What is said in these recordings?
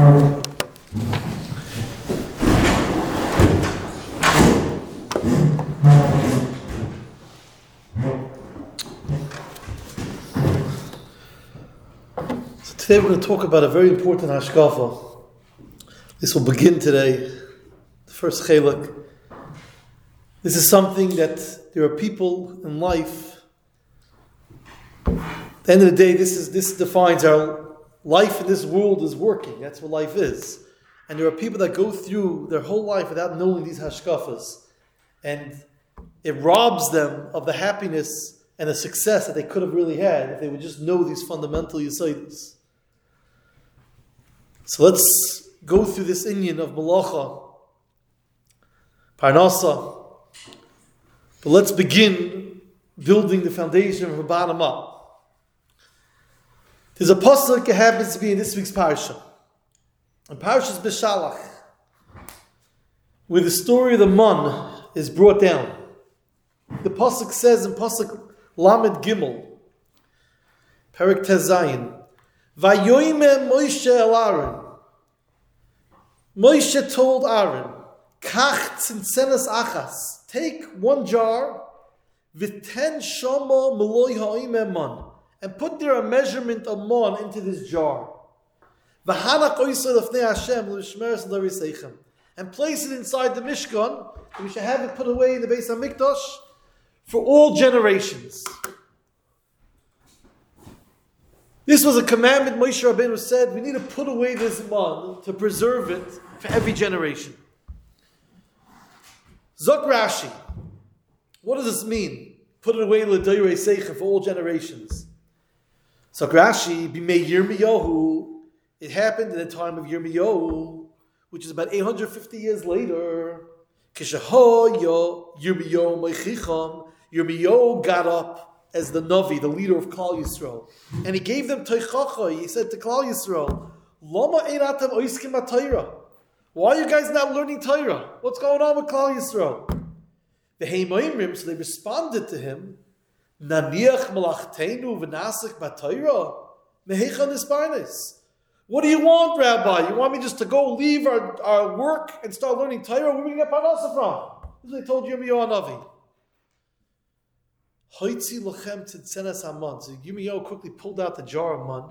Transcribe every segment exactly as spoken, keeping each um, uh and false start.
Today we're going to talk about a very important hashkafa. This will begin today, the first chelak. This is something that there are people in life. At the end of the day, this is this defines our life in this world is working. That's what life is. And there are people that go through their whole life without knowing these hashkafas. And it robs them of the happiness and the success that they could have really had if they would just know these fundamental yesodis. So let's go through this inyan of malacha, parnasa. But let's begin building the foundation from the bottom up. There's a pasuk that happens to be in this week's parsha. In Parshas Beshalach, where the story of the man is brought down. The pasuk says in pasuk Lamed Gimel, Perek Tezayin, Vayoyme Moshe el Aaron. Moshe told Aaron, Kach tzintzenes achas, take one jar, v'ten shama meloi ha'oime man, and put there a measurement of man into this jar. V'hanach oisod afnei Hashem l'shmeres l'riseichem, and place it inside the Mishkan, and we should have it put away in the Beis HaMikdash for all generations. This was a commandment Moshe Rabbeinu said, we need to put away this man to preserve it for every generation. Zok Rashi, what does this mean? Put it away l'doyrei seicha for all generations. Zok Rashi, b'mei Yirmiyahu, it happened in the time of Yirmiyahu, which is about eight hundred fifty years later. Kishahoya Yirmiyahu meichicham, Yirmiyahu got up as the Navi, the leader of Klal Yisrael. And he gave them Teichacha. He said to Klal Yisrael, Lama einatem oiskim ha-Torah. Why are you guys not learning Torah? What's going on with Klal Yisrael? The Heimaimrim, so they responded to him, Naniach malachtenu v'nasik ba-Torah mehecha nisparnes. What do you want, Rabbi? You want me just to go leave our, our work and start learning Torah? Where are we going to get parnasa from? This is what they told Yirmiyahu Navi. Hoitzi lochem tzitzenes haman. So Yirmiyahu quickly pulled out the jar of man.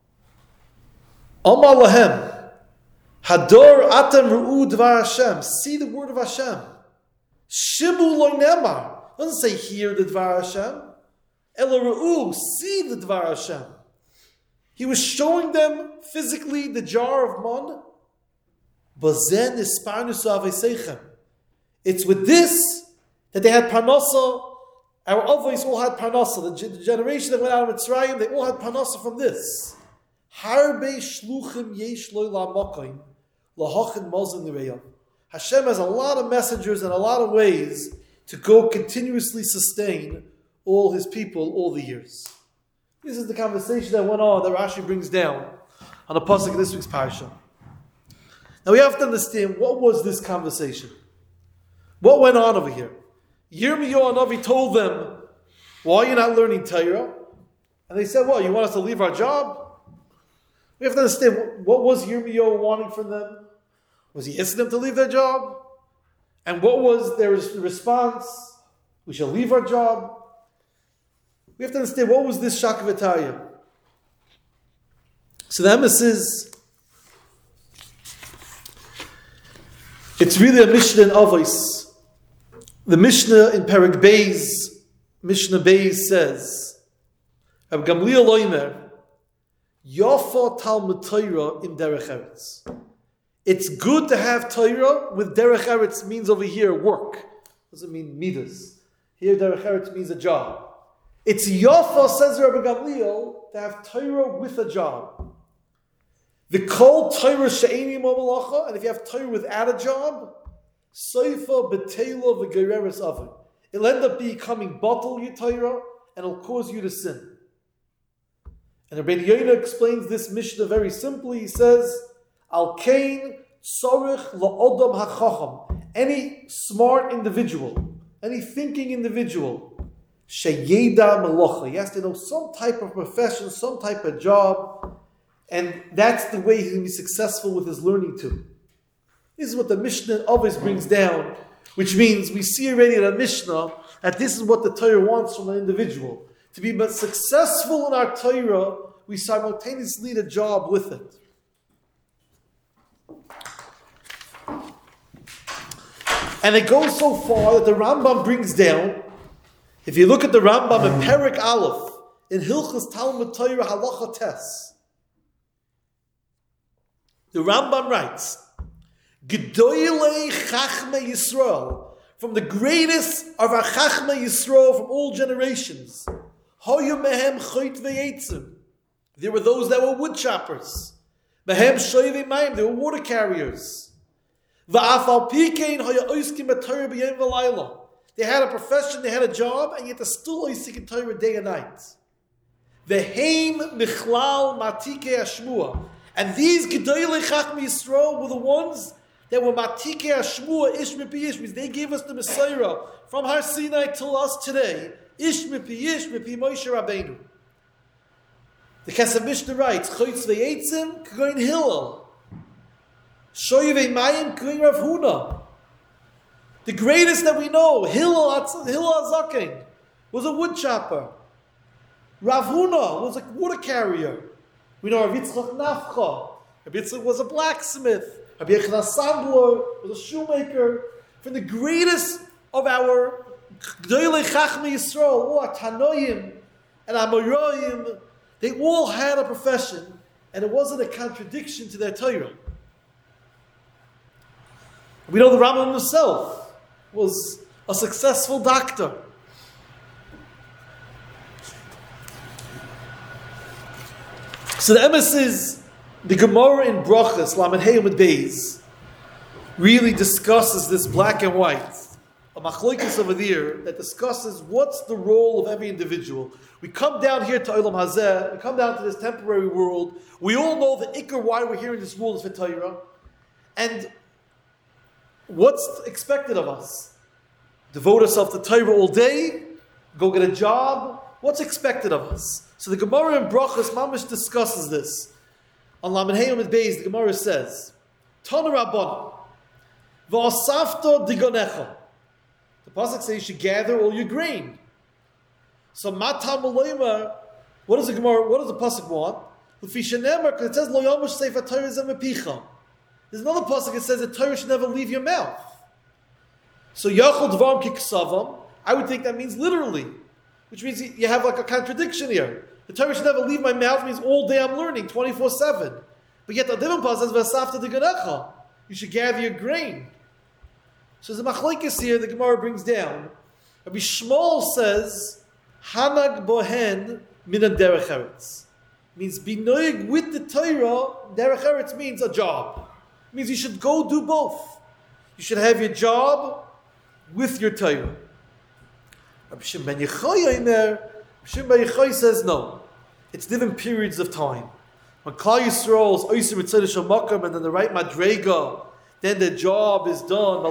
Amar lahem, Hador atem ru'u dvar Hashem. See the word of Hashem. Shibu lo nemar. Doesn't say hear the dvar Hashem. Ela ru'u, see the dvar Hashem. He was showing them physically the jar of man. Bazen isparnus aveseichem. It's with this that they had parnasa. Our avos all had parnasa. The, the generation that went out of Mitzrayim, they all had parnasa from this. Harbe shluchim yesh loy la'makoim lahachin mazon l'reyam. Hashem has a lot of messengers and a lot of ways to go continuously sustain all His people all the years. This is the conversation that went on that Rashi brings down on the pasuk of this week's parsha. Now we have to understand, what was this conversation? What went on over here? Yirmiyahu Navi told them, why are you not learning Torah? And they said, well, you want us to leave our job? We have to understand, what was Yirmiyahu wanting from them? Was he asking them to leave their job? And what was their response? We shall leave our job. We have to understand, what was this Shakavataya? So the emes is, it's really a Mishnah in Avos. The Mishnah in Perek Beis, Mishnah Beis says, Rabbi Gamliel Oimer, Yafa Talmud Torah im Derech Eretz. It's good to have Torah with Derech Eretz means over here work. Doesn't mean midas. Here Derech Eretz means a job. It's Yafa, says Rabbi Gamliel, to have Torah with a job. The kol Torah she'eni mo malacha, and if you have Torah without a job, Seifa betela v'gereres avon. It'll end up becoming batal your Torah, and it'll cause you to sin. And Rabbi Yonah explains this Mishnah very simply. He says, Al kain tzorich la'odam hachacham. Any smart individual, any thinking individual, sheyeda melacha. He has to know some type of profession, some type of job, And that's the way he can be successful with his learning too. This is what the Mishnah always brings down, which means we see already in the Mishnah that this is what the Torah wants from an individual. To be but successful in our Torah, we simultaneously need a job with it. And it goes so far that the Rambam brings down, if you look at the Rambam in Perek Aleph, in Hilchos Talmud Torah Halacha Tes, the Rambam writes, Gedoylei Chachmei Yisrael, from the greatest of our Chachmei Yisrael from all generations, Hoyu Mehem Choit Ve'etzim, there were those that were wood choppers. Mehem Shoyvei Mayim, they were water carriers. They had a profession, they had a job, and yet they're still oisik in Torah day and night. Veheim michlal matike hashmua. And these Gedolei Chachmei Yisrael were the ones that were matike hashmua, ish mipi ish, because they gave us the Messiah from Har Sinai till us today. Ish mipi ish, mipi Moshe Rabbeinu. The Kesef Mishnah writes, Choitz ve'etzim k'goyin Hillel. Shoyvei Mayim k'goyin Rav Huna. The greatest that we know, Hillel HaZaken, was a wood chopper. Rav Huna was a water carrier. We know Rav Yitzchak Nafcha. Rav Yitzchak was a blacksmith. Rabbi Yechon Sandler was a shoemaker. From the greatest of our Gdolei Chachmei Yisrael, all our Tanoim and Amoraim, they all had a profession, and it wasn't a contradiction to their Torah. We know the Rambam himself was a successful doctor. So the emes is, the Gemara in Brachas, Lamed Hey Amud Beis, really discusses this black and white. A machlokes over there that discusses what's the role of every individual. We come down here to Olam Hazeh, we come down to this temporary world. We all know the ikar why we're here in this world is for Torah. And what's expected of us? Devote ourselves to Torah all day, go get a job. What's expected of us? So the Gemara in Brachas Mamish discusses this. On Lamed Hey Amud Beis, the Gemara says, Tana Rabbanan, v'asafta digonecha. The pasuk says you should gather all your grain. So matam u'loymer, what does the Gemara? What does the pasuk want? L'fishanemer, because it says lo yamush sefer Torah zemepicha. There's another pasuk that says that Torah should never leave your mouth. So yachol dvarim kiksavam, I would think that means literally, which means you have like a contradiction here. The Torah should never leave my mouth means all day I'm learning, twenty-four seven. But yet the different pasuk says v'asafta digonecha. You should gather your grain. So the machlokes here, the Gemara brings down. Rabbi Shmuel says, Hanag bohen min derech eretz. Means be noig with the Torah. Derech eretz means a job. It means you should go do both. You should have your job with your Torah. Rabbi Shimon ben Yochai Omer, Rabbi Shimon ben Yochai says no. It's different periods of time. When Klal Yisrael is oiser mitzvah shamakam and then the right madrega, then the job is done.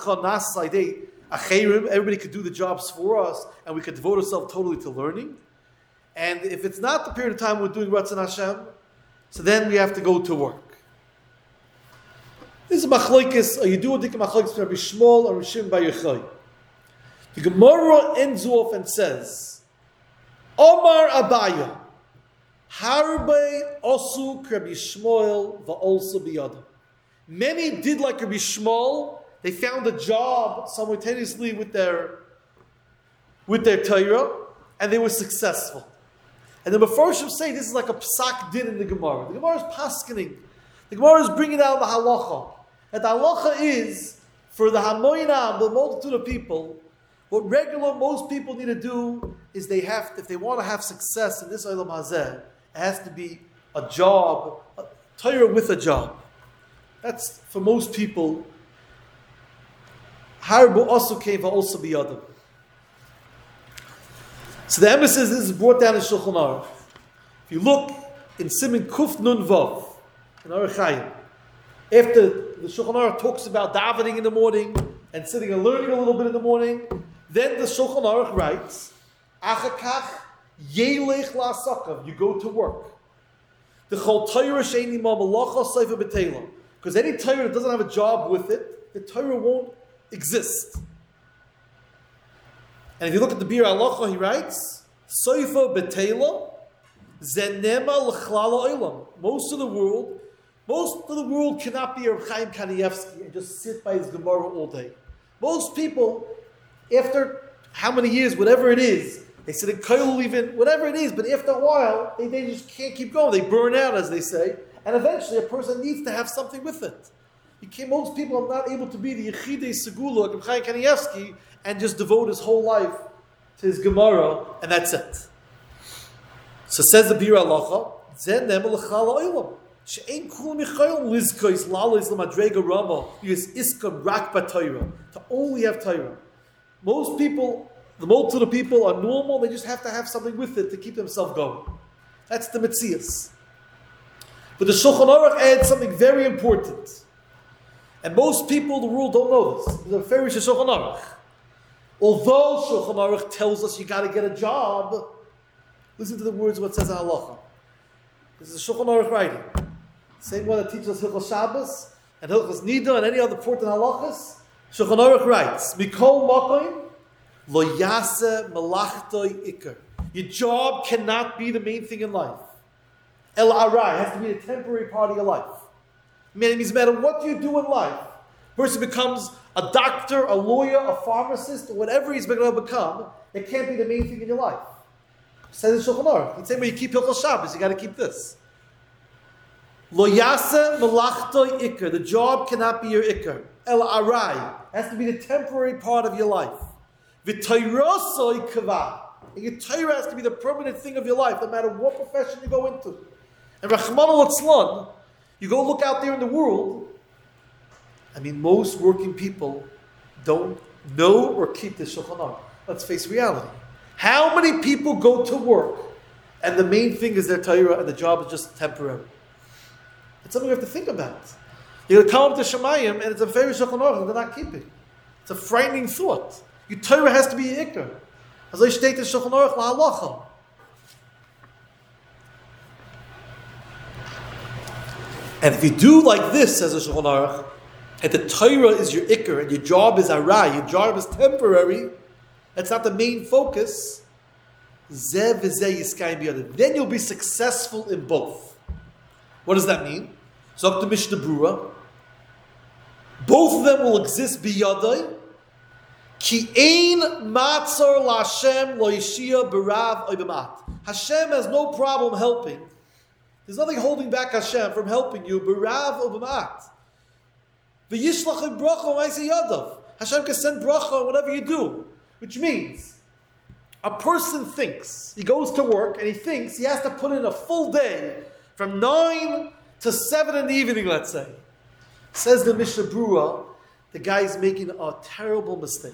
Everybody could do the jobs for us, and we could devote ourselves totally to learning. And if it's not the period of time we're doing Ratzon Hashem, so then we have to go to work. This is machlokes. You do a dik machlokes for Rabbi Shmuel or Rabbi Shimon bar Yochai. The Gemara ends off and says, Omar Abaya, Harbe Osu Rabbi Shmuel va'olso biyadam. Many did like Rabbi Shmuel. They found a job simultaneously with their with their Torah, and they were successful. And the Mefarshim say this is like a psak din in the Gemara. The Gemara is paskening. The Gemara is bringing out the halacha. And the halacha is for the hamoinam, the multitude of people. What regular most people need to do is they have to, if they want to have success in this Olam Hazeh, it has to be a job, a Torah with a job. That's for most people. Harbu also came for also biyadam. So the emphasis is brought down in Shulchan Aruch. If you look in Siman Kuf Nun Vav in Orach Chayim, after the Shulchan Aruch talks about davening in the morning and sitting and learning a little bit in the morning, then the Shulchan Aruch writes, Achakach yelech la'asakav, you go to work. The Chol Torah she'ein ima malacha seifa b'teila. Because any Torah that doesn't have a job with it, the Torah won't exist. And if you look at the Bir Halacha, he writes, Seifa b'teila, zenema l'chlala olam. Most of the world, most of the world cannot be a Reb Chaim Kanievsky and just sit by his Gemara all day. Most people, after how many years, whatever it is, they sit in kollel even, whatever it is, but after a while, they, they just can't keep going. They burn out, as they say, and eventually a person needs to have something with it. You can't, most people are not able to be the Yechidei Segula, like Reb Chaim Kanievsky, and just devote his whole life to his Gemara, and that's it. So says the Bir Halacha, Zen Nemel L'Chala Olam. She'ein Kulam Yichayim Lizkois Lalis L'Madrega Rama Yus Iskam Rak B'Torah, to only have Torah. Most people, the multitude of people are normal, they just have to have something with it to keep themselves going. That's the Metzias. But the Shulchan Aruch adds something very important. And most people in the world don't know this. There's a very Shulchan Aruch. Although Shulchan Aruch tells us you got to get a job, listen to the words of what it says in Halacha. This is a Shulchan Aruch writing. Same one that teaches us Hilchos Shabbos and Hilchos Nida and any other important halachas. Shulchan Aruch writes, Mikol Makoim lo yaseh malachtoi ikar. Your job cannot be the main thing in life. El arai has to be a temporary part of your life. Meaning, no matter what you do in life, a person becomes a doctor, a lawyer, a pharmacist, or whatever he's going to become, it can't be the main thing in your life. Says in Shulchan Aruch. The same way you keep Hilchos Shabbos, you got to keep this. Lo yaseh malachtoi ikar. The job cannot be your ikar. El arai has to be the temporary part of your life. V'toirosoi kava. And your Torah has to be the permanent thing of your life, no matter what profession you go into. And Rachmana litzlan, you go look out there in the world. I mean, most working people don't know or keep this Shulchan Aruch. Let's face reality. How many people go to work and the main thing is their Torah and the job is just temporary? It's something you have to think about. You're going to come up to Shemayim and it's a very Shulchan Aruch they're not keeping. It's a frightening thought. Your Torah has to be your ikar. As I state in Shulchan Aruch la'halacha. And if you do like this, says the Shulchan Aruch, and the Torah is your ikar and your job is arai, your job is temporary, that's not the main focus, then you'll be successful in both. What does that mean? So up to Mishnah Brura, both of them will exist biyadai, ki ein matzor la'Hashem lo yishia b'rav oy b'mat. Hashem has no problem helping. There's nothing holding back Hashem from helping you b'rav oy b'mat. V'yishlach bracha ma'aseh yadav. Hashem can send bracha on whatever you do. Which means, a person thinks, he goes to work and he thinks he has to put in a full day from nine to seven in the evening, let's say. Says the Mishnah Brura, the guy's making a terrible mistake.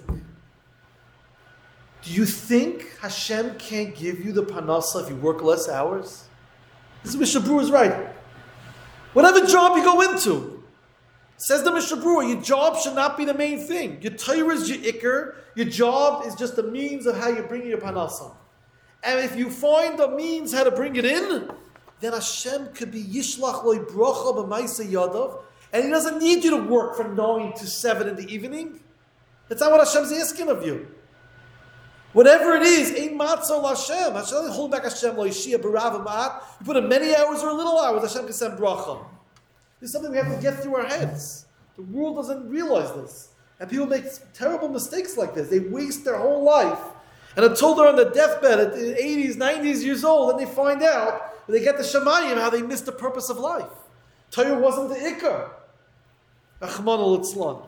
Do you think Hashem can't give you the parnasa if you work less hours? This is Mishnah Brura's writing. Whatever job you go into, says the Mishnah Brura, your job should not be the main thing. Your Torah is your ikar. Your job is just the means of how you bring your parnasa. And if you find the means how to bring it in, then Hashem could be yishlach loy bracha b'maaseh yadav, and He doesn't need you to work from nine to seven in the evening. That's not what Hashem's asking of you. Whatever it is, ein matzah l'Hashem. Hashem doesn't hold back Hashem lo yishia b'rav ma'at. You put in many hours or little hours, Hashem can send bracha. This is something we have to get through our heads. The world doesn't realize this. And people make terrible mistakes like this. They waste their whole life. And until they're on the deathbed at the eighties, nineties years old, then they find out, when they get to Shemayim, how they missed the purpose of life. Torah wasn't the ikar. Rachmana litzlan.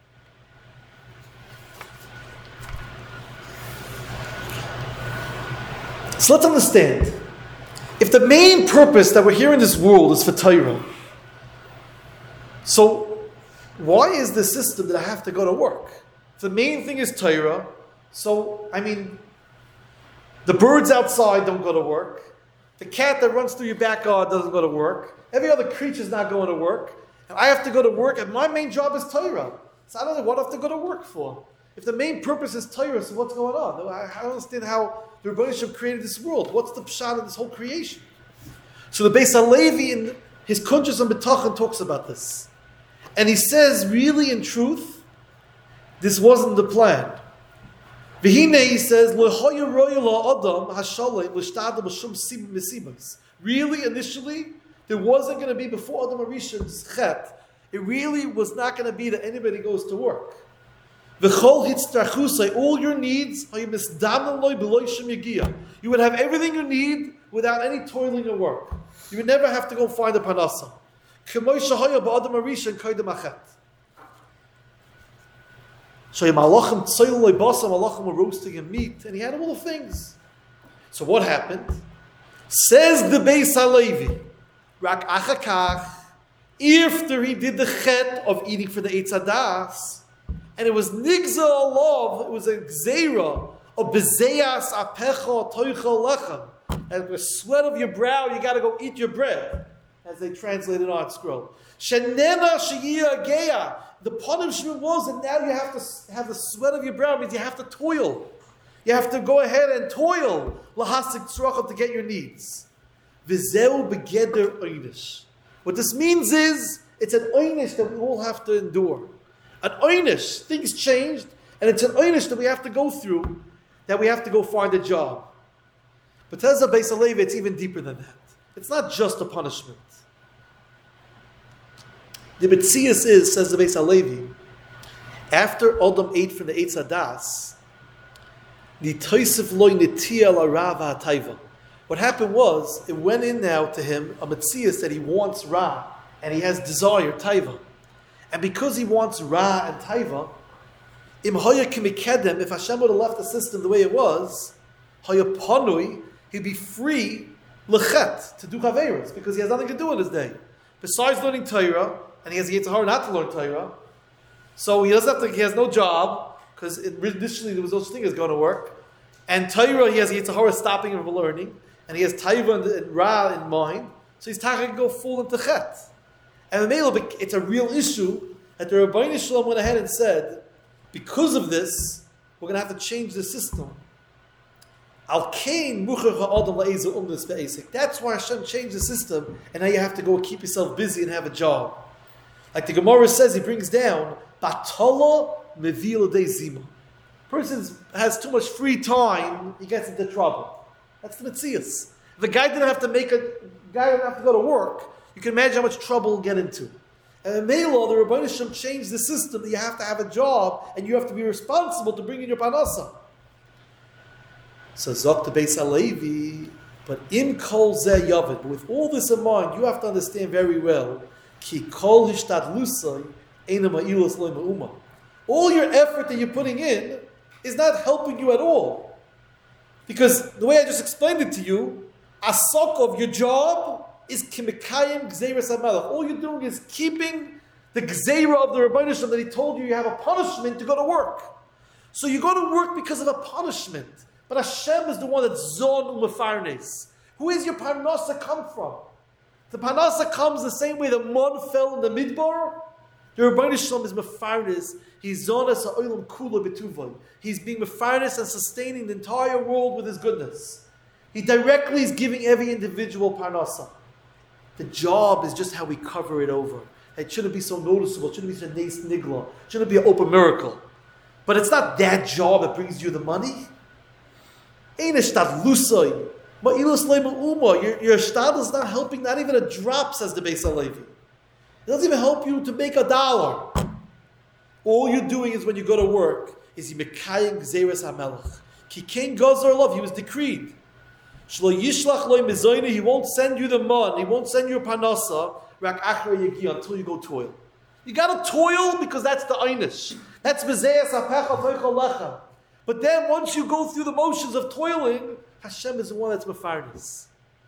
So let's understand. If the main purpose that we're here in this world is for Torah, so why is the system that I have to go to work? If the main thing is Torah, so, I mean, the birds outside don't go to work. The cat that runs through your backyard doesn't go to work. Every other creature's not going to work. And I have to go to work, and my main job is Torah. So I don't know what I have to go to work for. If the main purpose is Torah, so what's going on? I, I don't understand how the Rebbeinu Shem created this world. What's the pshat of this whole creation? So the Beis HaLevi in his Kuntres and B'tachon talks about this. And he says, really in truth, this wasn't the plan. V'hine, he says, really, initially, there wasn't going to be, before Adam HaRishon's chet, it really was not going to be that anybody goes to work. All your needs, you would have everything you need without any toiling or work. You would never have to go find a panasa. So malachim tzoilei basa, malachim were roasting him meat, and he had all the things. So what happened? Says the Beis HaLevi, rak achakach, after he did the chet of eating for the Eitz Hadas, and it was nigza alav, it was a gzeira of bezeyas apecha toicha lechem, and the sweat of your brow, you got to go eat your bread, as they translated on scroll. Shenena sheyia geya. The punishment was that now you have to have the sweat of your brow, means you have to toil. You have to go ahead and toil lahasik tzrachim to get your needs. V'zeu begeder oynish. What this means is, it's an oynish that we all have to endure. An oynish, things changed, and it's an oynish that we have to go through, that we have to go find a job. But tells the Beis HaLevi, it's even deeper than that. It's not just a punishment. The Metzias is, says the Beis HaLevi, after Adam ate from the Eitz Hadas, the Toisif loy netiya l'rava hataiva. What happened was, it went in now to him, a Metzias that he wants Ra, and he has desire, Taiva. And because he wants Ra and Taiva, im hoya kimikedem, if Hashem would have left the system the way it was, hoya panui, he'd be free lechet, to do chaveros, because he has nothing to do in his day. Besides learning Torah, and he has a hard not to learn Torah, so he doesn't have to, he has no job, because initially there was no such thing as going to work, and Torah, he has a Yitzhahara stopping him from learning, and he has Taiva and, and Ra in mind, so he's going to go full into Chet. And it's a real issue that the Rabbeinu Shalom went ahead and said, because of this, we're going to have to change the system. That's why Hashem changed the system, and now you have to go keep yourself busy and have a job. Like the Gemara says, he brings down, Batala mevil de zima. Person has too much free time, he gets into trouble. That's the Metzias. If a guy didn't have to make a guy didn't have to go to work, you can imagine how much trouble he'll get into. And in Mela, the Rebbeinu Shem changed the system that you have to have a job and you have to be responsible to bring in your panasa. So Zok the Beis HaLevi, but in kol zeh yavid, but with all this in mind, you have to understand very well, ki kol hishtadlusai eina ma'ilas lo ma'uma. All your effort that you're putting in is not helping you at all. Because the way I just explained it to you, asok of your job is kimikayim gzeiras hamelech. All you're doing is keeping the gzeira of the Rebbeinu Shalom that he told you you have a punishment to go to work. So you go to work because of a punishment. But Hashem is the one that's zon umefarnes. Who is your parnasa come from? The parnasa comes the same way the mon fell in the midbar. The Rebbeinu Shalom is mefarnes. He's zonas ha'olam kula b'tuvay. He's being mefarnes and sustaining the entire world with his goodness. He directly is giving every individual parnasa. The job is just how we cover it over. It shouldn't be so noticeable. It shouldn't be so nes nigla. It shouldn't be an open miracle. But it's not that job that brings you the money. Your, your shtad is not helping, not even a drop, says the Beis HaLevi. It doesn't even help you to make a dollar. All you're doing is when you go to work, is you mekayim gzeres hamelech. Ki kein gazar love, he was decreed. Shlo yishlach loy mezoyne, he won't send you the mon, he won't send you a panasa, rak achra yegi, until you go toil. You gotta toil because that's the einish. That's bezeyas hapecha toichol lechem. But then once you go through the motions of toiling, Hashem is the one that's mefarnes.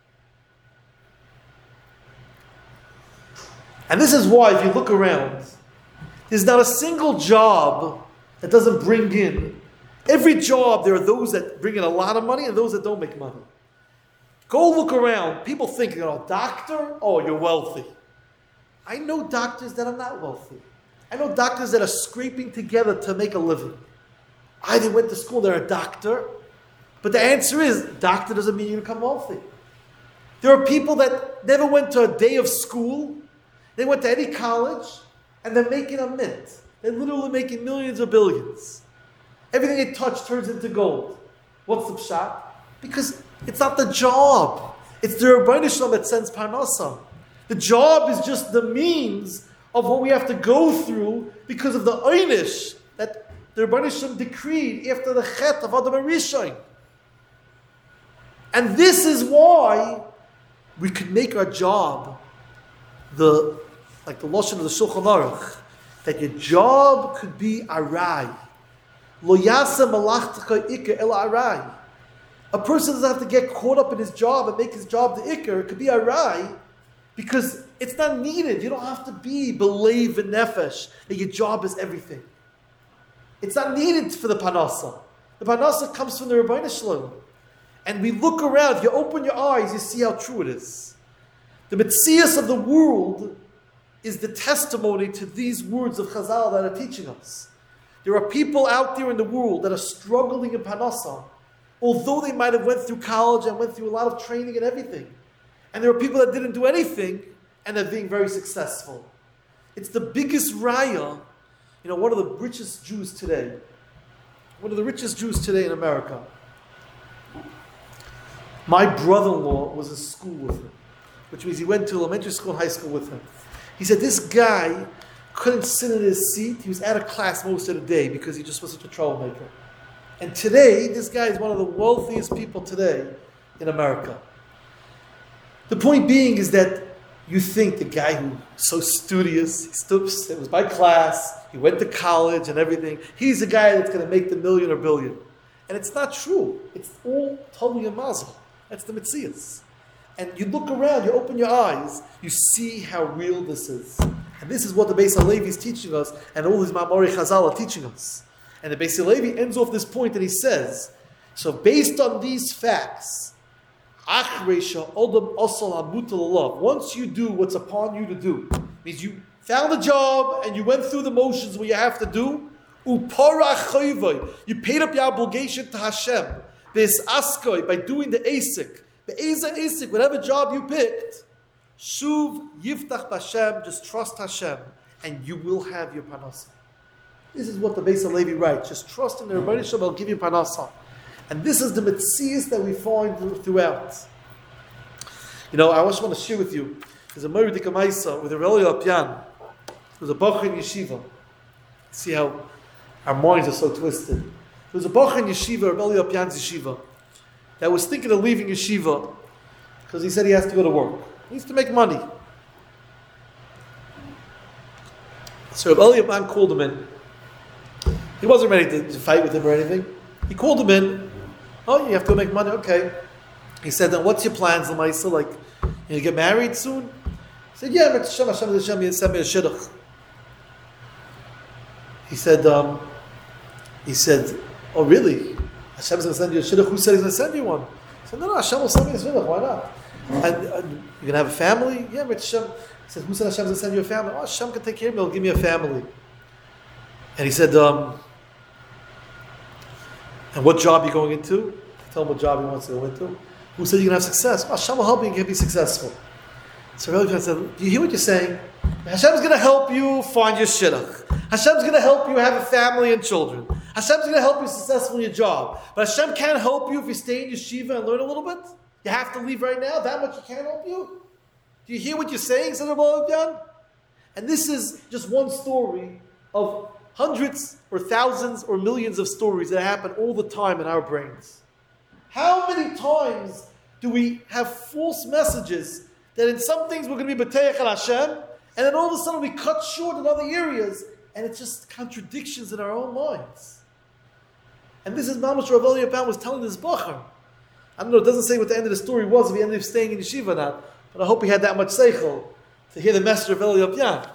And this is why, if you look around, there's not a single job that doesn't bring in. Every job, there are those that bring in a lot of money and those that don't make money. Go look around. People think, you know, doctor, oh, you're wealthy. I know doctors that are not wealthy. I know doctors that are scraping together to make a living. I they went to school, they're a doctor. But the answer is, doctor doesn't mean you become wealthy. There are people that never went to a day of school. They went to any college, and they're making a mint. They're literally making millions or billions. Everything they touch turns into gold. What's the pshat? Because it's not the job. It's the Rebbeinu Shalom that sends parnasa. The job is just the means of what we have to go through because of the einish that the Rebbeinu Shalom decreed after the chet of Adam HaRishon. And this is why we could make our job the, like the Lashon of the Shulchan Aruch, that your job could be arai. Lo yasa malachtecha ikar el arai. A person doesn't have to get caught up in his job and make his job the ikar. It could be arai because it's not needed. You don't have to be belev v'nefesh that your job is everything. It's not needed for the panasa. The panasa comes from the Rebbeinu Shalom. And we look around, if you open your eyes, you see how true it is. The Metzias of the world is the testimony to these words of Chazal that are teaching us. There are people out there in the world that are struggling in Panasa, although they might have went through college and went through a lot of training and everything. And there are people that didn't do anything and they're being very successful. It's the biggest raya. You know, one of the richest Jews today, one of the richest Jews today in America, my brother-in-law was in school with him, which means he went to elementary school and high school with him. He said this guy couldn't sit in his seat. He was out of class most of the day because he just was such a troublemaker. And today, this guy is one of the wealthiest people today in America. The point being is that you think the guy who's so studious, he stood, it was by class, he went to college and everything, he's the guy that's going to make the million or billion. And it's not true. It's all totally a mazel. That's the Metzias. And you look around, you open your eyes, you see how real this is. And this is what the Beis HaLevi is teaching us, and all these Ma'amorei Chazal are teaching us. And the Beis HaLevi ends off this point and he says, so based on these facts, once you do what's upon you to do, means you found a job and you went through the motions where you have to do, you paid up your obligation to Hashem, by doing the asik, the asik, whatever job you picked, Shuv Yiftach Hashem, just trust Hashem, and you will have your panasa. This is what the Beis HaLevi writes. Just trust in the Rebbeinu Shalom, will give you panasa. And this is the Metzias that we find throughout. You know, I also want to share with you, there's a Moerid Dikamaisa with a Rebbe Apyan, who's a Bach in Yeshiva. See how our minds are so twisted. There was a Bach in Yeshiva, Rebbe Apyan's Yeshiva, that was thinking of leaving Yeshiva because he said he has to go to work. He needs to make money. So Rebbe Apyan called him in. He wasn't ready to, to fight with him or anything. He called him in. Oh, you have to make money? Okay. He said, then what's your plans, Lamaisa? Like, you get married soon? He said, yeah, Hashem, Hashem, Hashem, send me a shidduch. He said, um, he said, oh really? Hashem's going to send you a shidduch? Who said he's going to send you one? He said, no, no, Hashem will send me a shidduch. Why not? And, and you're going to have a family? Yeah, but Hashem. He said, who said Hashem's going to send you a family? Oh, Hashem can take care of me. He'll give me a family. And he said, um, and what job are you going into? Tell him what job he wants to go into. Who said you're going to have success? Oh, Hashem will help you and you can be successful. So Rebbe said, do you hear what you're saying? Hashem's going to help you find your shidduch. Hashem's going to help you have a family and children. Hashem's going to help you successful in your job. But Hashem can't help you if you stay in yeshiva and learn a little bit. You have to leave right now. That much He can't help you. Do you hear what you're saying, said Rebbe Apyan? And this is just one story of hundreds or thousands or millions of stories that happen all the time in our brains. How many times do we have false messages that in some things we're going to be B'teich al Hashem, and then all of a sudden we cut short in other areas, and it's just contradictions in our own minds. And this is Mamash Rav Eli Apyan was telling this Bachar. I don't know, it doesn't say what the end of the story was, if he ended up staying in yeshiva or not, but I hope he had that much seichel to hear the message of Eli Apyan.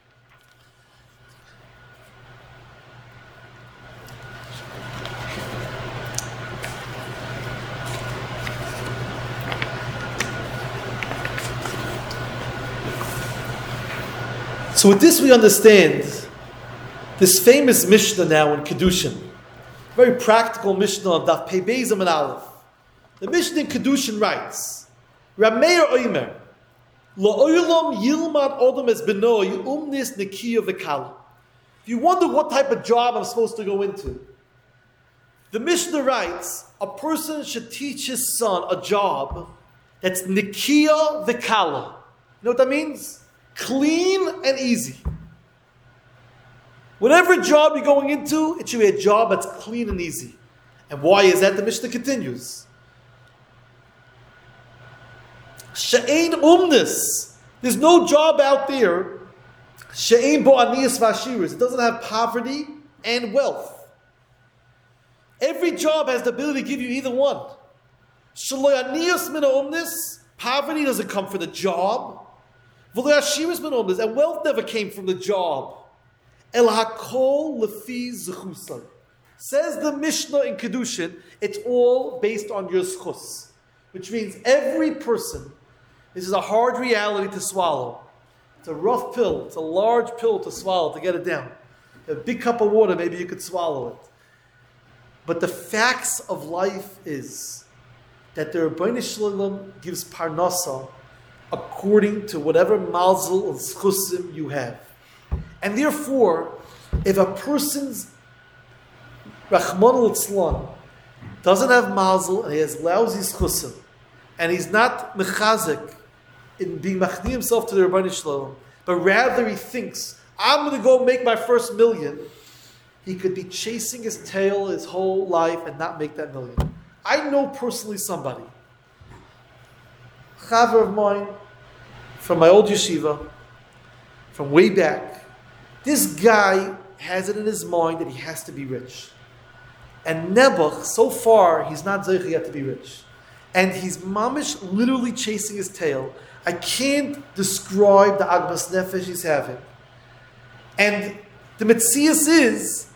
So with this we understand this famous Mishnah now in Kedushin. Very practical Mishnah of Daf Pei Beis Amud Aleph. The Mishnah in Kedushin writes, Rameir Oimer, La'olam Yilmad Odom Es Benoi Umnis Nekiya V'Kala. If you wonder what type of job I'm supposed to go into, the Mishnah writes, a person should teach his son a job that's Nekiya V'Kala. You know what that means? Clean and easy. Whatever job you're going into, it should be a job that's clean and easy. And why is that? The Mishnah continues. She'ein umnis. There's no job out there. She'ein bo aniyas v'ashiras. It doesn't have poverty and wealth. Every job has the ability to give you either one. Shelo aniyas min umnis. Poverty doesn't come from the job. V'lo ashiras min umnis. And wealth never came from the job. El hakol lefi zechusay. Says the Mishnah in Kedushin, it's all based on your zchus. Which means every person, this is a hard reality to swallow. It's a rough pill. It's a large pill to swallow, to get it down. A big cup of water, maybe you could swallow it. But the facts of life is that the Rebbeinu Shalom gives parnasa according to whatever malzel and zchusim you have. And therefore, if a person's Rachmana litzlan doesn't have mazel and he has lousy zchusim, and he's not mechazik in being machni himself to the Rebbeinu Shalom, but rather he thinks, I'm going to go make my first million, he could be chasing his tail his whole life and not make that million. I know personally somebody, a chaver of mine, from my old yeshiva, from way back. This guy has it in his mind that he has to be rich. And Nebuch, so far, he's not zeicha yet to be rich. And he's mamish literally chasing his tail. I can't describe the agmas nefesh he's having. And the metzias is,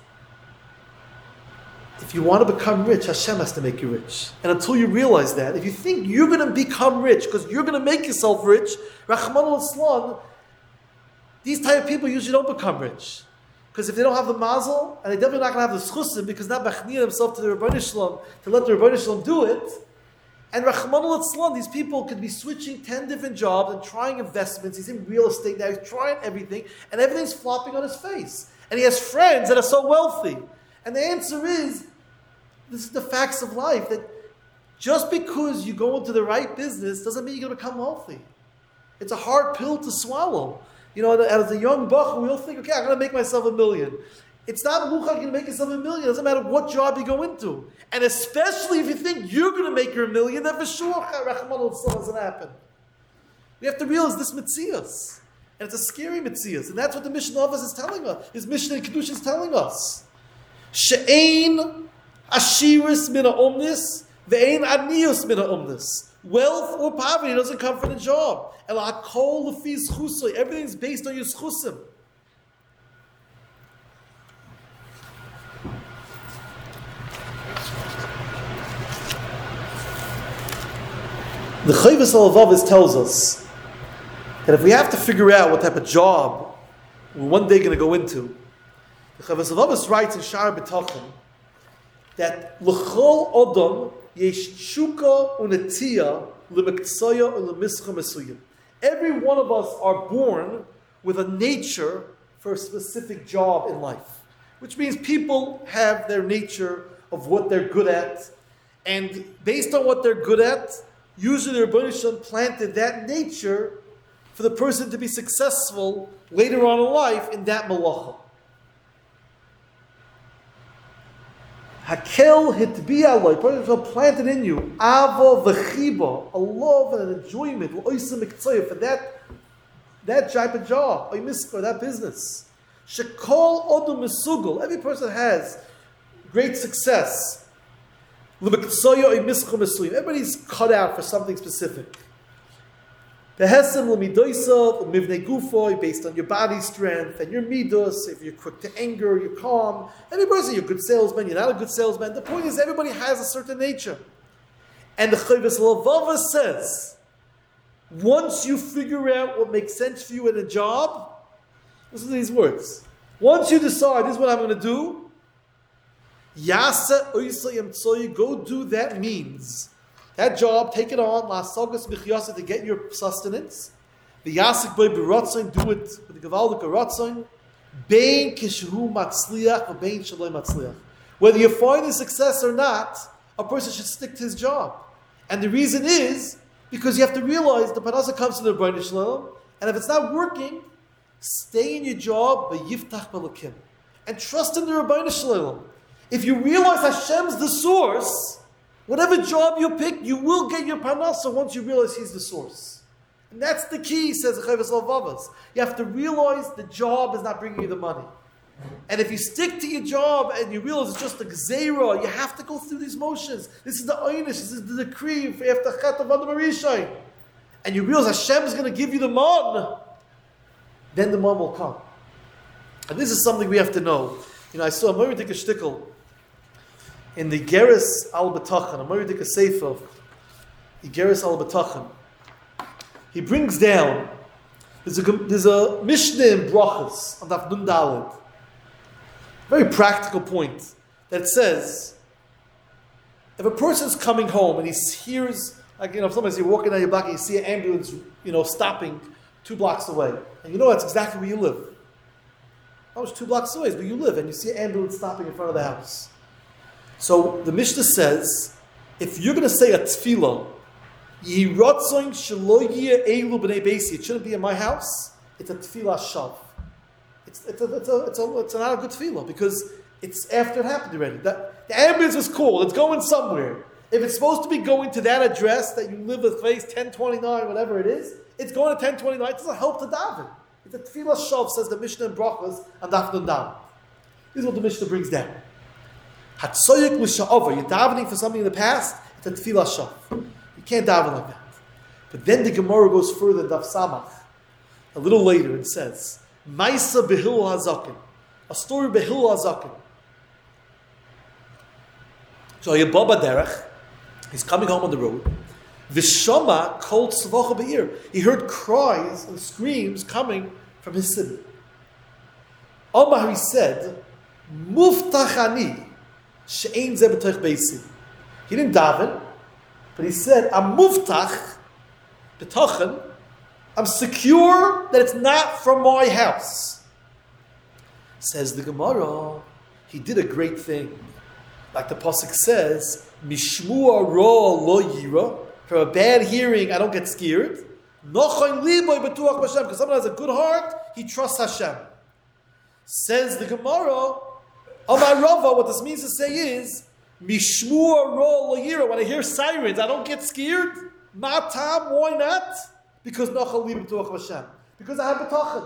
if you want to become rich, Hashem has to make you rich. And until you realize that, if you think you're going to become rich because you're going to make yourself rich, Rachmana litzlan, these type of people usually don't become rich. Because if they don't have the mazel, and they're definitely not going to have the schusim, because not machniya themselves to the Rebbeinu Shalom, to let the Rebbeinu Shalom do it. And Rachmana litzlan, these people could be switching ten different jobs and trying investments. He's in real estate now, he's trying everything, and everything's flopping on his face. And he has friends that are so wealthy. And the answer is, this is the facts of life, that just because you go into the right business doesn't mean you're going to become wealthy. It's a hard pill to swallow. You know, as a young buck, we all think, okay, I'm going to make myself a million. It's not muchach you're going to make yourself a million. It doesn't matter what job you go into. And especially if you think you're going to make your million, then for sure, Rachmana litzlan doesn't happen. We have to realize this metzias. And it's a scary metzias. And that's what the Mishnah of us is telling us. His Mishnah in Kedusha is telling us. She'ein ashiris mina omnis, ve'ein aniyus mina omnis. Wealth or poverty doesn't come from the job. Everything's based on your zchusim. The Chovos HaLevavos tells us that if we have to figure out what type of job we're one day going to go into, the Chovos HaLevavos writes in Sha'ar B'tachon that l'chol odom yesh shuka u'netiya l'mektsaya u'lemischa mesuyim. Every one of us are born with a nature for a specific job in life, which means people have their nature of what they're good at, and based on what they're good at, usually the Rebbeinu Shalom planted that nature for the person to be successful later on in life in that malacha. Hakel hitbiya aloi, Rebbeinu planted in you ava v'chiba, a love and an enjoyment, for that that type of job, or that business. Shekol odom mesugul, every person has great success. Everybody's cut out for something specific. Based on your body strength and your midos, if you're quick to anger, you're calm. Every person, you're a good salesman, you're not a good salesman. The point is, everybody has a certain nature. And the Chovos HaLevavos says, once you figure out what makes sense for you in a job, listen to these words. Once you decide, this is what I'm going to do, Yasa oisayim tzoy, go do that means That job, take it on, la'asagas b'chiyasa, to get your sustenance. V'yasik b'y b'ratzain, do it with the gavaldik ratzain. Bein kishu matzliach, or bein shaloi matzliach. Whether you find the success or not, a person should stick to his job. And the reason is, because you have to realize the parnasa comes to the Rebbeinu Shalom, and if it's not working, stay in your job, v'yiftach b'lakim. And trust in the Rebbeinu Shalom. If you realize Hashem's the source, whatever job you pick, you will get your parnasa once you realize He's the source. And that's the key, says the Chovos HaLevavos. You have to realize the job is not bringing you the money. And if you stick to your job and you realize it's just a gzeira, you have to go through these motions. This is the einish, this is the decree for after Chet of Adam Arishain. And you realize Hashem is going to give you the man, then the man will come. And this is something we have to know. You know, I saw a Moridik shtickle in the Geras al B'tachan, a Moridik Sefer, the Geras al B'tachan. He brings down, there's a, there's a Mishnah in Brachas on Daf Nun Daled. Very practical point that says, if a person's coming home and he hears, like, you know, sometimes you're walking down your block and you see an ambulance, you know, stopping two blocks away, and you know that's exactly where you live. Not much two blocks away is where you live, and you see an ambulance stopping in front of the house. So the Mishnah says, if you're going to say a tefillah, Yehi ratzoin shelo yeh elu b'nei beisi, it shouldn't be in my house, it's a tefillah shav. It's, it's, a, it's, a, it's, a, it's not a good tefillah because it's after it happened already. The, the ambulance was called, it's going somewhere. If it's supposed to be going to that address that you live with, place ten twenty-nine, whatever it is, it's going to ten twenty-nine, it doesn't help to daven. It's a tefillah shav, says the Mishnah in Brachas and Daf Nun Daled. This is what the Mishnah brings down. Hatzoyik l'sha'over, you're davening for something in the past, it's a tefillah shav. You can't daven like that. But then the Gemara goes further in Daf Samach. A little later it says, Maisa Behil Hazakin. A story of Behil Hazakin. So Yababa Derech, he's coming home on the road. Vishama called Tzvacha Be'ir. He heard cries and screams coming from his city. Omar, he said, Muftachani she'ein ze b'toich beisi. He didn't daven, but he said, I'm muftach, b'tochen, I'm secure that it's not from my house. Says the Gemara, he did a great thing. Like the Pasuk says, Mishmua ro lo yira, from a bad hearing I don't get scared. Nochain liboy b'tuach b'Hashem, because someone has a good heart, he trusts Hashem. Says the Gemara, Amar Rava, what this means to say is, Mishmua ro lo yira, when I hear sirens, I don't get scared. Matam, why not? Because Nochain liboy b'tuach b'Hashem. Because I have b'tachan.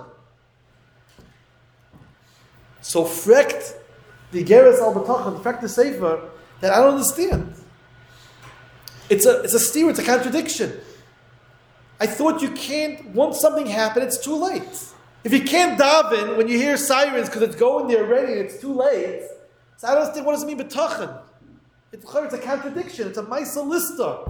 So frekt the Geras al B'tachan, frekt the Sefer, that I don't understand. It's a it's a steer, it's a contradiction. I thought you can't, once something happened, it's too late. If you can't daven when you hear sirens because it's going there already and it's too late, so I don't understand, what does it mean B'tachan? It's, it's a contradiction, it's a Maisa Lister.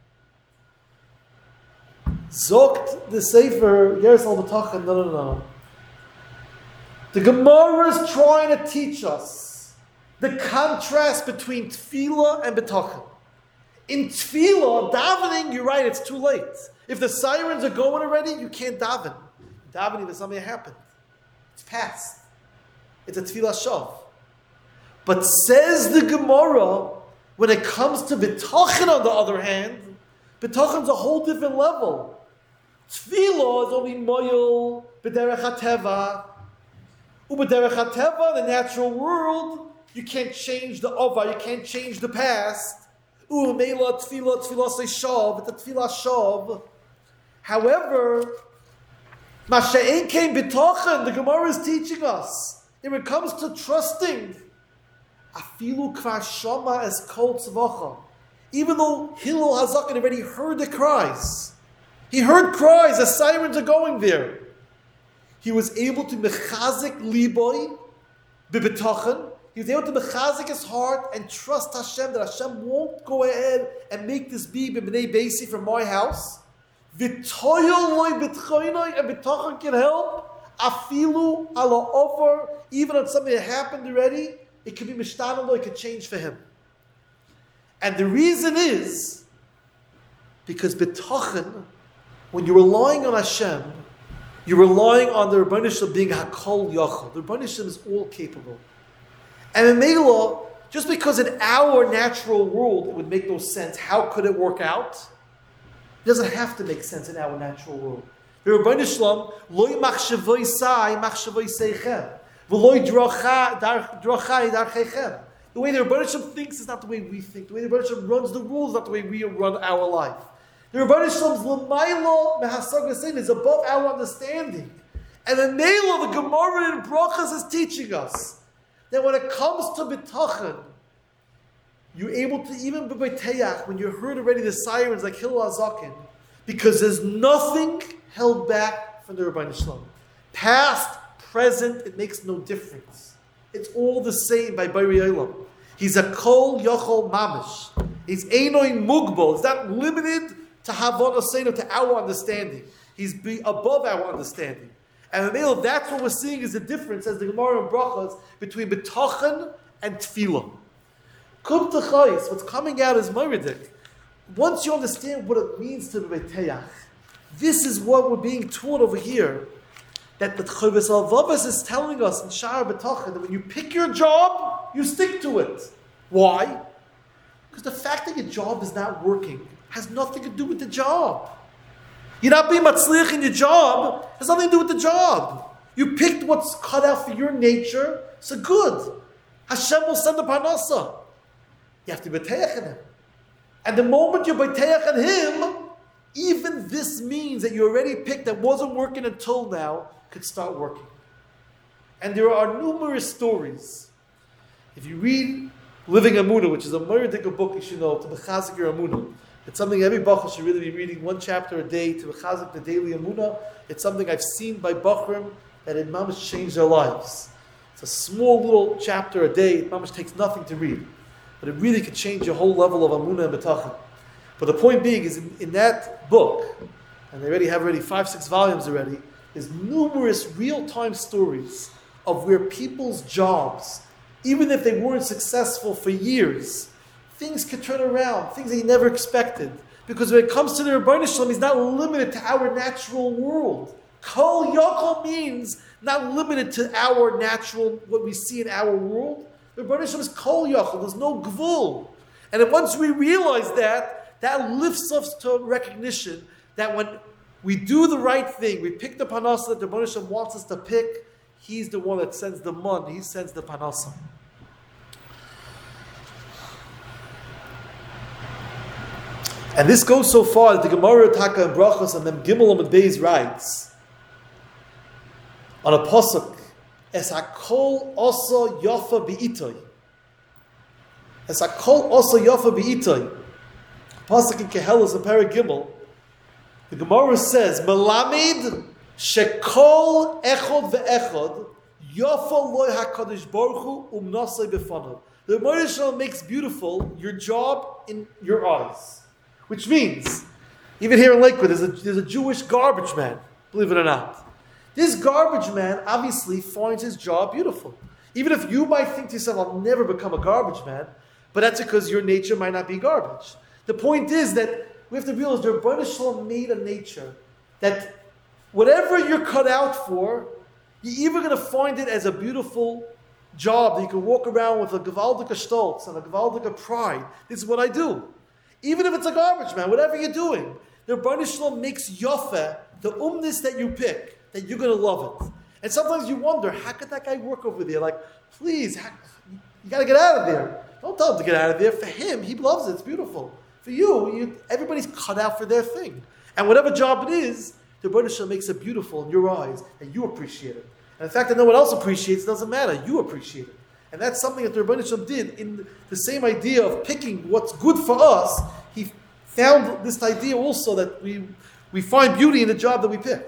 Zokt the Sefer, Geras al B'tachan, no, no, no. The Gemara is trying to teach us the contrast between tefillah and betachan. In tefillah, davening, you're right, it's too late. If the sirens are going already, you can't daven. Davening, there's something that happened. It's past. It's a tefillah shav. But says the Gemara, when it comes to betachan, on the other hand, betachan's a whole different level. Tefillah is only moyel, b'derech hateva. U'b'derech hateva, the natural world, you can't change the ova, you can't change the past. U'meila tefillah, tefillah say shav, it's a tefillah shav. However, masha'en came b'tachan, the Gemara is teaching us, when it comes to trusting, afilu kvar shama es kol tzvacha. Even though Hillel Hazakin already heard the cries, he heard cries, the sirens are going there. He was able to mechazik liboy b'betachan. He was able to mechazik his heart and trust Hashem that Hashem won't go ahead and make this be b'bnei beisi from my house. V'toyol loy b'tchoinoi, and betachan can help. Afilu ala over, even on something that happened already, it could be mishtanalo, it could change for him. And the reason is Because b'tochen, when you're relying on Hashem, you're relying on the Rebbeinu Shalom being Hakol Yachol. The Rebbeinu Shalom is all capable. And in Meilah, just because in our natural world it would make no sense, how could it work out? It doesn't have to make sense in our natural world. The Rebbeinu Shalom, loy machshavoi sai, machshavoi seichem. V'loy drachai darchechem. The way the Rebbeinu Shalom thinks is not the way we think. The way the Rebbeinu Shalom runs the rules is not the way we run our life. The Rebbeinu Shalom's l'maylo mehasag saying is above our understanding. And the nail of the Gemara in Brachas is teaching us that when it comes to bitachon, you're able to even be b'teach, when you heard already the sirens like Hillel HaZaken, because there's nothing held back from the Rebbeinu Shalom. Past, present, it makes no difference. It's all the same by Bari Olam. He's a kol yochol mamish. He's einoi mugbal. He's not limited to havon aseinu, to our understanding. He's be above our understanding. And in the middle, that's what we're seeing is the difference, as the Gemara in Brachas, between b'tochen and tefillah. Kum techayis, what's coming out is Moridik. Once you understand what it means to be b'teach, this is what we're being taught over here. That the Chovos HaLevavos is telling us in Sha'ar B'tochen that when you pick your job, you stick to it. Why? Because the fact that your job is not working has nothing to do with the job. You're not being matzliach in your job, has nothing to do with the job. You picked what's cut out for your nature, so good. Hashem will send the parnasa. You have to be b'teach in Him. And the moment you b'teach in Him, even this means that you already picked that wasn't working until now, could start working. And there are numerous stories. If you read Living Amunah, which is a Moridik book you should know, to Bechazik your Amunah, it's something every Bachar should really be reading one chapter a day to Bechazik the daily Amunah. It's something I've seen by Bachrim that it mamash changed their lives. It's a small little chapter a day. It mamash takes nothing to read. But it really could change your whole level of Amunah and Betachim. But the point being is in, in that book, and they already have already five, six volumes already, there's numerous real-time stories of where people's jobs, even if they weren't successful for years, things could turn around, things that you never expected. Because when it comes to the Rebbeinu Shalom, he's not limited to our natural world. Kol Yochel means not limited to our natural, what we see in our world. The Rebbeinu Shalom is Kol Yochel, there's no gvul. And then once we realize that, that lifts us to recognition that when we do the right thing, we pick the panasa that the Rebbeinu Shalom wants us to pick, he's the one that sends the mun, he sends the panasa. And this goes so far that the Gemara Taka and Brachos and Mem Gimel and Beis writes on a pasuk, Es hakol osa yafa bi'itoy. Es hakol osa yafa bi'itoy. Pasuk in Kehelos and Perek Gimel, the Gemara says, Melamid shekol echod ve'echod yafa loy hakadosh baruch hu umnasei b'fanav. The Rebbeinu Shalom makes beautiful your job in your eyes. Which means, even here in Lakewood, there's a, there's a Jewish garbage man, believe it or not. This garbage man obviously finds his job beautiful. Even if you might think to yourself, I'll never become a garbage man, but that's because your nature might not be garbage. The point is that we have to realize the Rebbeinu Shalom made a nature that whatever you're cut out for, you're either going to find it as a beautiful job that you can walk around with a gewaldige stolz and a gewaldige pride. This is what I do. Even if it's a garbage man, whatever you're doing, the Rebbeinu Shalom makes yofeh, the umness that you pick, that you're going to love it. And sometimes you wonder, how could that guy work over there? Like, please, how, you got to get out of there. Don't tell him to get out of there. For him, he loves it. It's beautiful. For you, you everybody's cut out for their thing. And whatever job it is, the Rebbeinu Shalom makes it beautiful in your eyes, and you appreciate it. And the fact that no one else appreciates it doesn't matter. You appreciate it. And that's something that the Rebbeinu Shalom did in the same idea of picking what's good for us. He found this idea also that we, we find beauty in the job that we pick.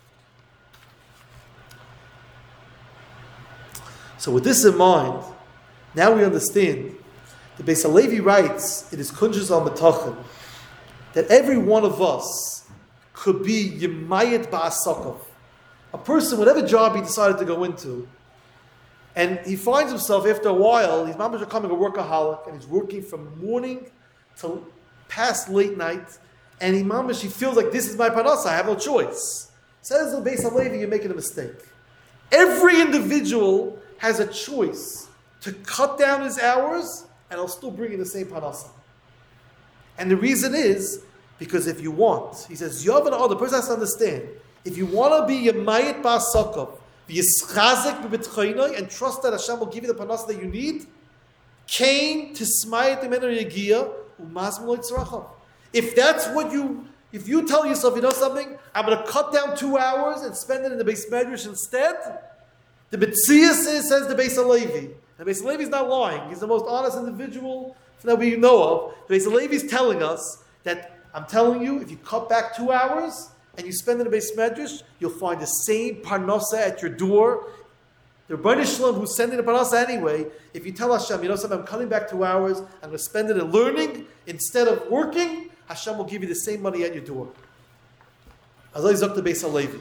So with this in mind, now we understand, the Beis Halevi writes, it is Kunjuz al Metachim, that every one of us could be Yemayit Ba'asakov. A person, whatever job he decided to go into, and he finds himself after a while, he's not becoming a workaholic, and he's working from morning till past late night, and he mamish, he feels like this is my parnasa, I have no choice. Says the Beis Halevi, you're making a mistake. Every individual has a choice to cut down his hours, and he'll still bring in the same parnasa. And the reason is, because if you want, he says, Yav and the person has to understand, if you want to be Yemayit Ba'asakav, V'yischazik b'bitchaynai, and trust that Hashem will give you the parnasa that you need, Kain tismayit imenu yegia, u'mazm lo yitzrachav. If that's what you, if you tell yourself, you know something, I'm going to cut down two hours and spend it in the Beis Medrash instead, the B'tzias says, says the Beis Halevi. The Beis Halevi is not lying. He's the most honest individual that we know of. The Beis Halevi is telling us that, I'm telling you, if you cut back two hours and you spend it in the Beis Medrash, you'll find the same parnasa at your door. The Rebbeinu Shalom who's sending the parnasa anyway, if you tell Hashem, you know something, I'm cutting back two hours, I'm going to spend it in learning instead of working, Hashem will give you the same money at your door. Azai Zok the Beis Halevi.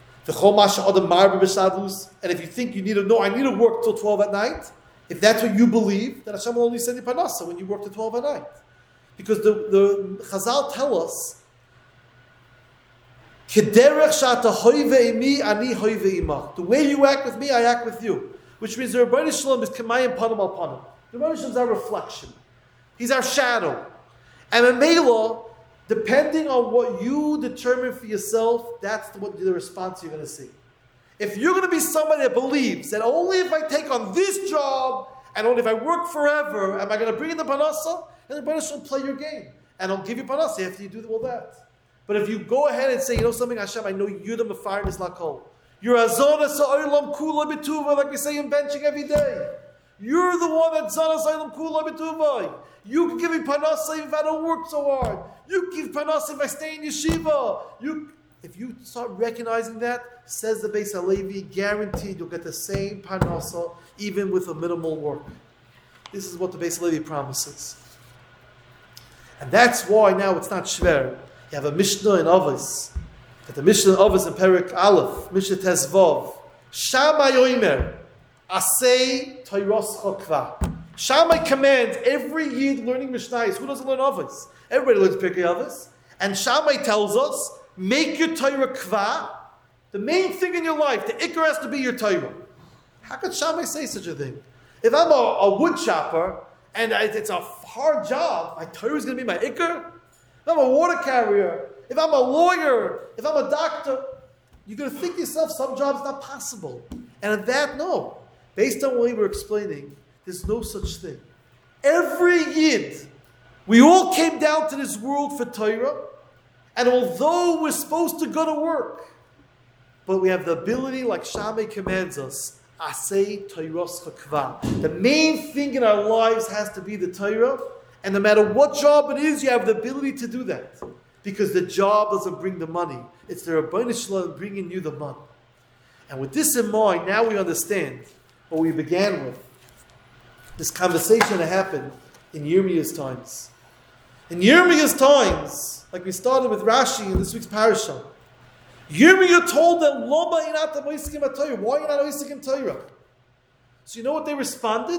And if you think you need to know, I need to work till twelve at night, if that's what you believe, then Hashem will only send you parnasa when you work till twelve at night. Because the, the Chazal tell us, the way you act with me, I act with you. Which means the Rebbeinu Shalom is Kamayim Panim al Panim. The Rebbeinu Shalom is our reflection. He's our shadow. And in Mela, depending on what you determine for yourself, that's the, what the response you're going to see. If you're going to be somebody that believes that only if I take on this job and only if I work forever am I going to bring in the parnasa, then the Rebbeinu Shalom play your game. And I'll give you parnasa after you do all that. But if you go ahead and say, you know something, Hashem, I know you're the Mefarim is Lakol. You're Azona Sa'olam Kula B'tuva, like we say in benching every day. You're the one that Zana Sa'olam Kula B'tuva. You can give me parnasa if I don't work so hard. You give parnasa if I stay in yeshiva. You, if you start recognizing that, says the Beis Halevi, guaranteed you'll get the same parnasa even with a minimal work. This is what the Beis Halevi promises. And that's why now it's not shver. You have a Mishnah in Avos. That the Mishnah in Avos in Perik Aleph, Mishnah Tezvav. Shammai Yoimer, Asei Tayros Chokva. Shammai commands every Yid learning Mishnayos. Who doesn't learn Avos? Everybody learns Pirkei Avos. And Shammai tells us, make your Torah kva. The main thing in your life, the ikar has to be your Torah. How could Shammai say such a thing? If I'm a, a wood chopper and it's a hard job, my Torah is going to be my ikar? If I'm a water carrier, if I'm a lawyer, if I'm a doctor, you're going to think to yourself, some jobs not possible. And at that, no. Based on what we were explaining, there's no such thing. Every Yid, we all came down to this world for Torah, and although we're supposed to go to work, but we have the ability, like Shammai commands us, Asay Torahs Chakva. The main thing in our lives has to be the Torah, and no matter what job it is, you have the ability to do that. Because the job doesn't bring the money. It's the Rebbeinu Shalom bringing you the money. And with this in mind, now we understand what we began with. This conversation that happened in Yirmiyah's times. In Yirmiyah's times, like we started with Rashi in this week's parasha, Yirmiyah told them, Loma inata moisikim ha-Torah. Why are you not moisikim Torah? So you know what they responded?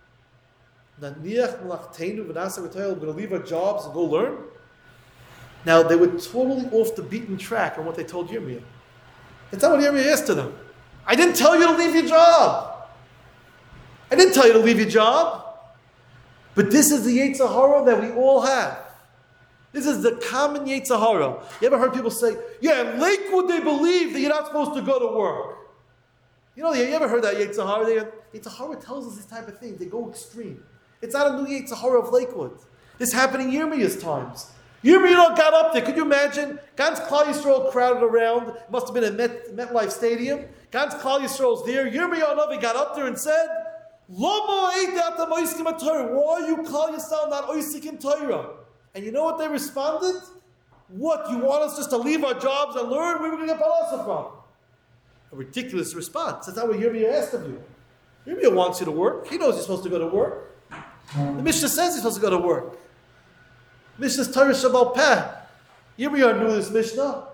Naniach melachteinu v'nasa v'Torah. We're going to leave our jobs and go learn. Now they were totally off the beaten track on what they told Yirmiyah. That's not what Yirmiyah asked to them. I didn't tell you to leave your job. I didn't tell you to leave your job. But this is the Yetzer Hara that we all have. This is the common Yetzer Hara. You ever heard people say, yeah, in Lakewood they believe that you're not supposed to go to work. You know, you ever heard that Yetzer Hara? They, Yetzer Hara tells us this type of thing. They go extreme. It's not a new Yetzer Hara of Lakewood. This happened in Yirmiyah's times. Yirmiyah got up there. Could you imagine? Gans Klal Yisrael crowded around. It must have been at Met, MetLife Stadium. Gans Klal Yisrael's there. Yirmiyah Navi got up there and said, Loma eidata moiskim ha-Torah. Why are you Klal Yisrael not oisikim Torah? And you know what they responded? What, you want us just to leave our jobs and learn? Where are we going to get parnasa from? A ridiculous response. That's not what Yirmiyah asked of you. Yirmiyah wants you to work. He knows you're supposed to go to work. The Mishnah says you're supposed to go to work. Mishnah's Torah Shabbat Peh. Yirmiyah knew this Mishnah.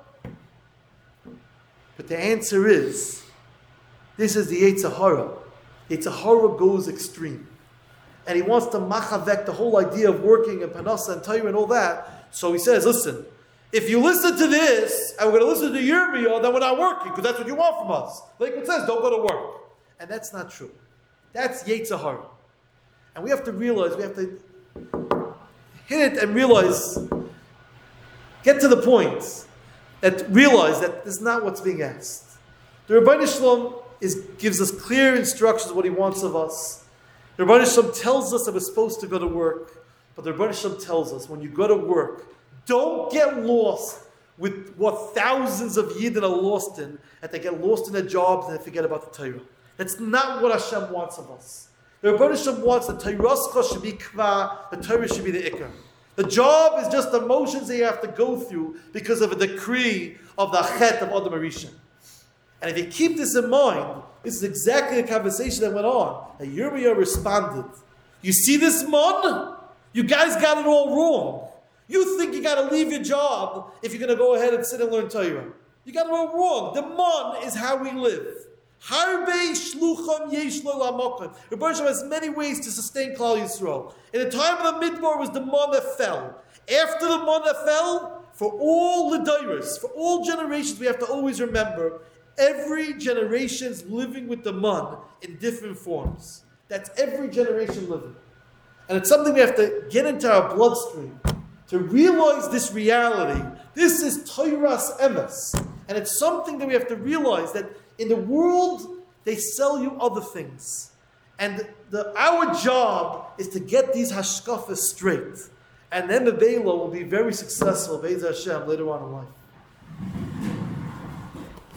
But the answer is, this is the Yetzer Hara. Yetzer Hara goes extreme. And he wants to machavek the whole idea of working and parnasa and Torah and all that. So he says, listen, If you listen to this, and we're going to listen to Yirmiyah, then we're not working, because that's what you want from us. Like it says, don't go to work. And that's not true. That's Yetzer Hara. And we have to realize, we have to hit it and realize, get to the point, that realize that this is not what's being asked. The Rebbeinu Shalom is, gives us clear instructions of what he wants of us. The Rebbeinu Shalom tells us that we're supposed to go to work, but the Rebbeinu Shalom tells us, when you go to work, don't get lost with what thousands of Yidden are lost in, that they get lost in their jobs and they forget about the Torah. That's not what Hashem wants of us. The Rebbeinu Shalom wants the Torah should be kva, the Torah should be the ikar. The job is just the motions that you have to go through because of a decree of the Chet of Adam Arishan. And if you keep this in mind, this is exactly the conversation that went on. And Yirmiyah responded, you see this mon? You guys got it all wrong. You think you got to leave your job if you're going to go ahead and sit and learn Torah. You got it all wrong. The mon is how we live. Harbe shlucham yesh lo la'makom. Rebbeinu Shalom has many ways to sustain Klal Yisrael. In the time of the Midbar was the mon that fell. After the mon that fell, for all the dairas, for all generations, we have to always remember, every generation's living with the mon in different forms. That's every generation living. And it's something we have to get into our bloodstream to realize this reality. This is Torah's emes. And it's something that we have to realize that in the world, they sell you other things. And the, our job is to get these hashkafas straight. And then the Bela will be very successful, Be'ez Hashem, later on in life.